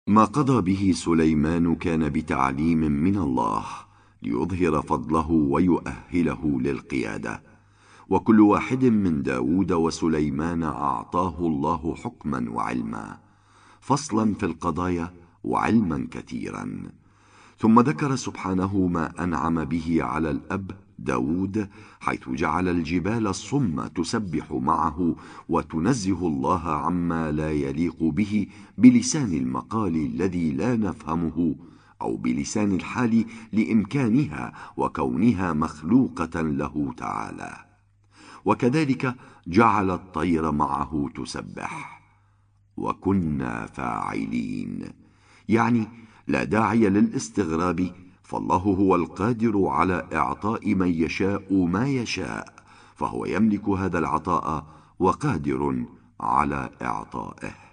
ما قضى به سليمان كان بتعليم من الله ليظهر فضله ويؤهله للقيادة، وكل واحد من داود وسليمان أعطاه الله حكما وعلما، فصلا في القضايا وعلما كثيرا. ثم ذكر سبحانه ما أنعم به على الأب داود، حيث جعل الجبال الصم تسبح معه وتنزه الله عما لا يليق به بلسان المقال الذي لا نفهمه، أو بلسان الحال لإمكانها وكونها مخلوقة له تعالى. وكذلك جعل الطير معه تسبح. وكنا فاعلين، يعني لا داعي للاستغراب، فالله هو القادر على إعطاء من يشاء ما يشاء، فهو يملك هذا العطاء وقادر على إعطائه.